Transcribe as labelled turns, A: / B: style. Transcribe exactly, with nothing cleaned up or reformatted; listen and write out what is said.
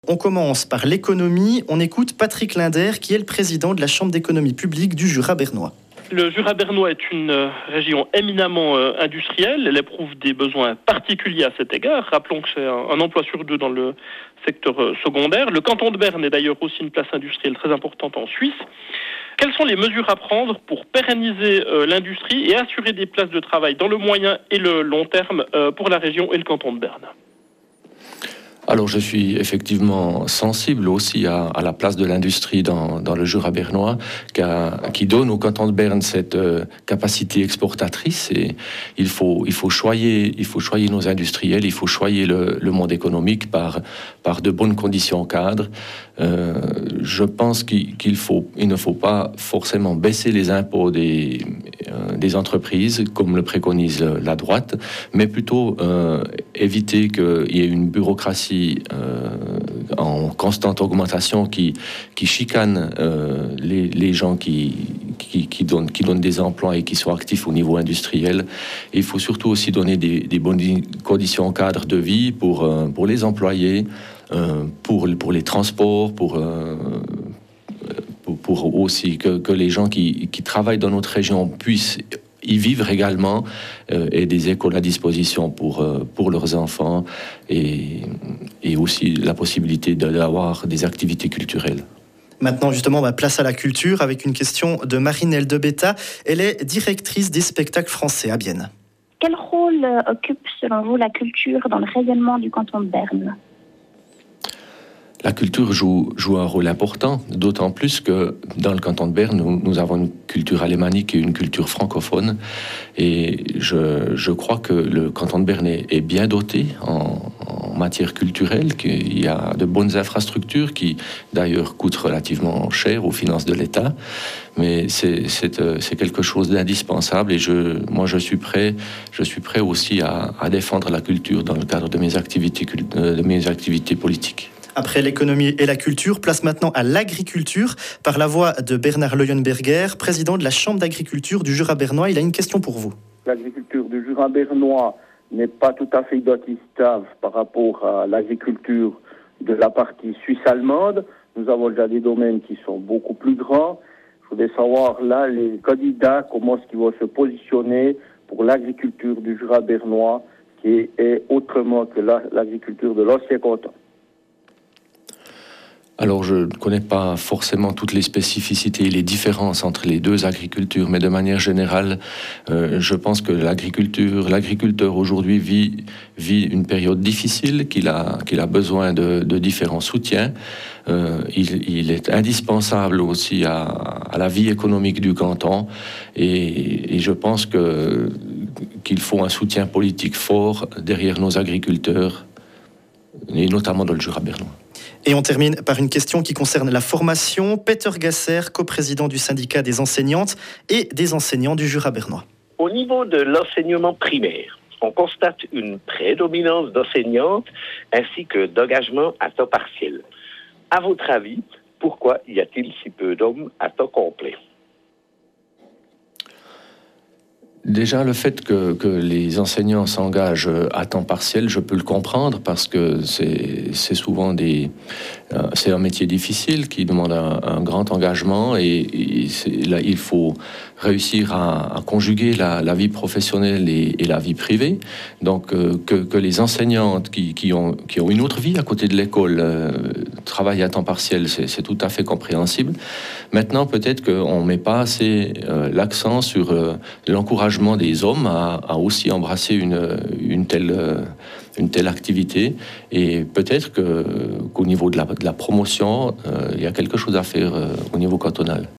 A: On commence par l'économie. On écoute Patrick Linder, qui est le président de la Chambre d'économie publique du Jura bernois.
B: Le Jura bernois est une région éminemment euh, industrielle. Elle éprouve des besoins particuliers à cet égard. Rappelons que c'est un, un emploi sur deux dans le secteur euh, secondaire. Le canton de Berne est d'ailleurs aussi une place industrielle très importante en Suisse. Quelles sont les mesures à prendre pour pérenniser euh, l'industrie et assurer des places de travail dans le moyen et le long terme euh, pour la région et le canton de Berne ?
C: Alors je suis effectivement sensible aussi à, à la place de l'industrie dans, dans le Jura bernois, qui, a, qui donne au canton de Berne cette euh, capacité exportatrice. Et il faut, il faut choyer, il faut choyer nos industriels, il faut choyer le, le monde économique par, par de bonnes conditions cadres. Euh, je pense qu'il, qu'il faut, il ne faut pas forcément baisser les impôts des, euh, des entreprises, comme le préconise la droite, mais plutôt euh, éviter qu'il y ait une bureaucratie Euh, en constante augmentation qui, qui chicane euh, les, les gens qui, qui, qui, donnent, qui donnent des emplois et qui sont actifs au niveau industriel. Et il faut surtout aussi donner des, des bonnes conditions en cadre de vie pour, euh, pour les employés, euh, pour, pour les transports, pour... Euh, pour, pour aussi que, que les gens qui, qui travaillent dans notre région puissent y vivre également, euh, et des écoles à disposition pour, euh, pour leurs enfants et, et aussi la possibilité d'avoir des activités culturelles.
A: Maintenant, justement, bah, place à la culture avec une question de Marinelle Debetta. Elle est directrice des spectacles français à Bienne.
D: Quel rôle occupe, selon vous, la culture dans le rayonnement du canton de Berne ?
C: La culture joue, joue un rôle important, d'autant plus que dans le canton de Berne, nous, nous avons une culture alémanique et une culture francophone. Et je, je crois que le canton de Berne est, est bien doté en, en matière culturelle, qu'il y a de bonnes infrastructures qui, d'ailleurs, coûtent relativement cher aux finances de l'État. Mais c'est, c'est, c'est quelque chose d'indispensable et je, moi, je suis prêt, je suis prêt aussi à, à défendre la culture dans le cadre de mes activités, de mes activités politiques.
A: Après l'économie et la culture, place maintenant à l'agriculture par la voix de Bernard Leuenberger, président de la Chambre d'agriculture du Jura bernois. Il a une question pour vous.
E: L'agriculture du Jura bernois n'est pas tout à fait identifiable par rapport à l'agriculture de la partie suisse-allemande. Nous avons déjà des domaines qui sont beaucoup plus grands. Je voudrais savoir là, les candidats, comment est-ce qu'ils vont se positionner pour l'agriculture du Jura bernois, qui est autrement que la, l'agriculture de l'ancien canton.
C: Alors, je ne connais pas forcément toutes les spécificités et les différences entre les deux agricultures, mais de manière générale, euh, je pense que l'agriculture, l'agriculteur aujourd'hui vit, vit une période difficile, qu'il a, qu'il a besoin de, de différents soutiens. Euh, il, il est indispensable aussi à, à la vie économique du canton, et, et je pense que, qu'il faut un soutien politique fort derrière nos agriculteurs, et notamment dans le Jura bernois.
A: Et on termine par une question qui concerne la formation. Peter Gasser, coprésident du syndicat des enseignantes et des enseignants du Jura bernois.
F: Au niveau de l'enseignement primaire, on constate une prédominance d'enseignantes ainsi que d'engagements à temps partiel. À votre avis, pourquoi y a-t-il si peu d'hommes à temps complet ?
C: Déjà, le fait que, que les enseignants s'engagent à temps partiel, je peux le comprendre parce que c'est, c'est souvent des, euh, c'est un métier difficile qui demande un, un grand engagement et, et c'est, là, il faut réussir à, à conjuguer la, la vie professionnelle et, et la vie privée. Donc, euh, que, que les enseignantes qui, qui, ont, qui ont une autre vie à côté de l'école euh, travaillent à temps partiel, c'est, c'est tout à fait compréhensible. Maintenant, peut-être qu'on ne met pas assez euh, l'accent sur euh, l'encouragement des hommes à, à aussi embrasser une, une, telle, une telle activité. Et peut-être que, qu'au niveau de la, de la promotion, euh, il y a quelque chose à faire euh, au niveau cantonal.